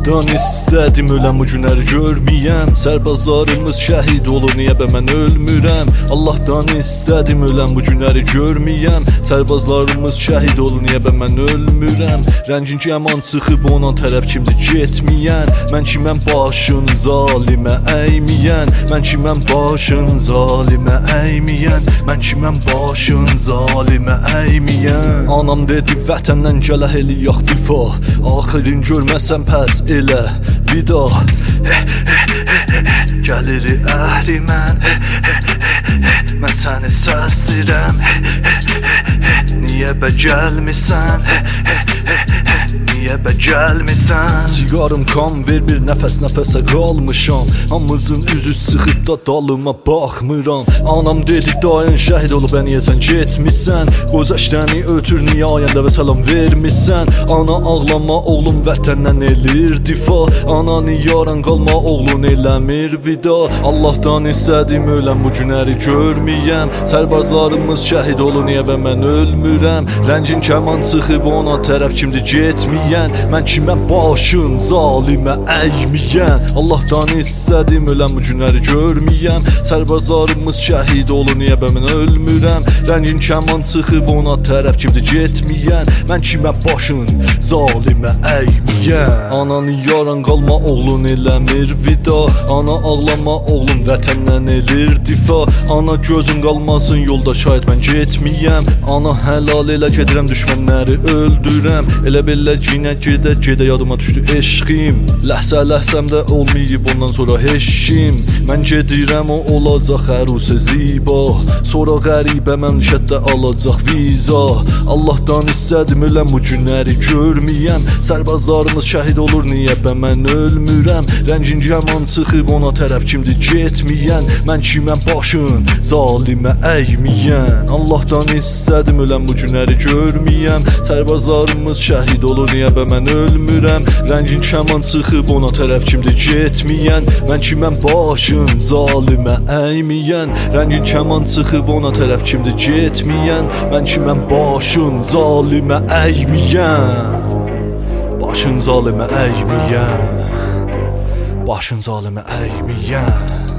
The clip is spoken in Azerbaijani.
Allah'tan istədim öləm bu günləri görməyəm. Sərbazlarımız şəhid olur, niyə bə mən ölmürəm? Allah'tan istədim öləm bu günləri görməyəm. Sərbazlarımız şəhid olur, niyə bə mən ölmürəm? Rəngin yaman çıxıb ona tərəf kimdir getməyən? Mən kiməm başın zalimə əyməyən? Mən kiməm başın zalimə əyməyən? Mən kiməm başın zalimə əyməyən? Anam dedi vətəndən gələ eləyək difa, axirin görməsən pəs elə vida. Gəlir əhri mən, mən səni səslirəm. Niyə bə gəlmisən? Niyə bə gəlmisən? Sigarım kan vermir, nəfəs-nəfəsə qalmışam. Hamımızın üzü çıxıb da dalıma baxmıram. Anam dedi dayın şəhid olub, niyə sən getmisən? Gözəşdəni ötür, niyə ayəndə və salam vermisən? Ana ağlama oğlum vətəndən elir difa. Ananı yaran qalma oğlun eləmir vida. Allah'tan istədim öləm bu günləri görməyəm. Sərbazlarımız şəhid olur, niyə və mən ölmürəm? Rəngin kəman çıxıb ona tərəf kimdir getməyən? Mən kiməm başın zalimə əyməyən? Allah'tan istədim öləm bu günləri görməyəm. Sərbazlarımız şəhid olur, niyə bə mən ölmürəm? Rəngin kəman çıxıb ona tərəf kimdir getməyən? Mən kiməm başın zalimə əyməyən? Ananı yaran qalma oğlun eləmir vida. Ana ağlama oğlum vətəndən elir difa. Ana gözün qalmasın yolda şahid mən getməyəm. Ana həlal elə gedirəm düşmənləri öldürəm. Elə belə cinə gedə yadıma düşdü eşqim. Ləhsə-ləhsəmdə olmayıb ondan sonra heşkim. Mən gedirəm o olacaq ərus ziba. Sonra qəribə məmləkətdə alacaq viza. Allah'tan istədim öləm bu günləri görməyəm. Sərbazlarımız şəhid olur, niyə bə mən ölmürəm? Rəngin yaman çıxıb ona tərəf kimdir getməyən? Mən kiməm başın zalimə əyməyən? Allah'tan istədim öləm bu günləri görməyəm. Sərbazlarımız şəhid olur, niyə bə mən ölmürəm? Rəngin kəman çıxıb ona tərəf kimdir getməyən? Mən kiməm başın zalimə əyməyən? Rəngin kəman çıxıb ona tərəf kimdir getməyən? Mən kiməm başın zalimə əyməyən? Başın zalimə əyməyən? Başın zalimə əyməyən?